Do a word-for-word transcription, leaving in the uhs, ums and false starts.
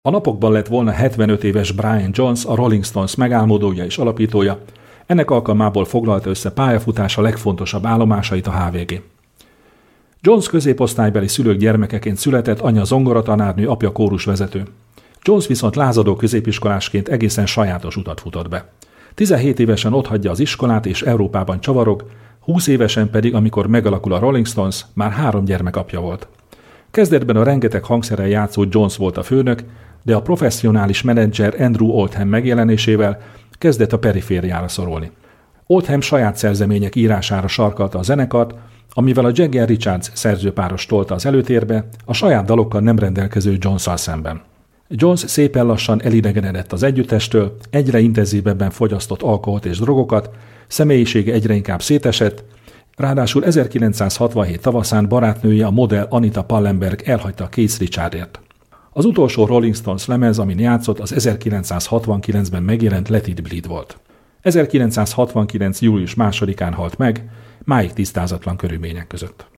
A napokban lett volna hetvenöt éves Brian Jones, a Rolling Stones megálmodója és alapítója, ennek alkalmából foglalta össze pályafutása legfontosabb állomásait a há vé gé. Jones középosztálybeli szülők gyermekeként született, anyja zongoratanárnő, apja kórusvezető. Jones viszont lázadó középiskolásként egészen sajátos utat futott be. tizenhét évesen otthagyja az iskolát és Európában csavarog, húsz évesen pedig, amikor megalakul a Rolling Stones, már három gyermek apja volt. Kezdetben a rengeteg hangszerrel játszó Jones volt a főnök, de a professzionális menedzser Andrew Oldham megjelenésével kezdett a perifériára szorulni. Oldham saját szerzemények írására sarkalta a zenekart, amivel a Jagger Richards szerzőpáros tolta az előtérbe, a saját dalokkal nem rendelkező Jones-szal szemben. Jones szépen lassan elidegenedett az együttestől, egyre intenzívebben fogyasztott alkoholt és drogokat, személyisége egyre inkább szétesett, ráadásul ezerkilencszázhatvanhét tavaszán barátnője, a modell Anita Pallenberg elhagyta Keith Richardsért. Az utolsó Rolling Stones lemez, amin játszott, az ezerkilencszázhatvankilencben megjelent Let It Bleed volt. ezerkilencszázhatvankilenc. július másodikán halt meg, máig tisztázatlan körülmények között.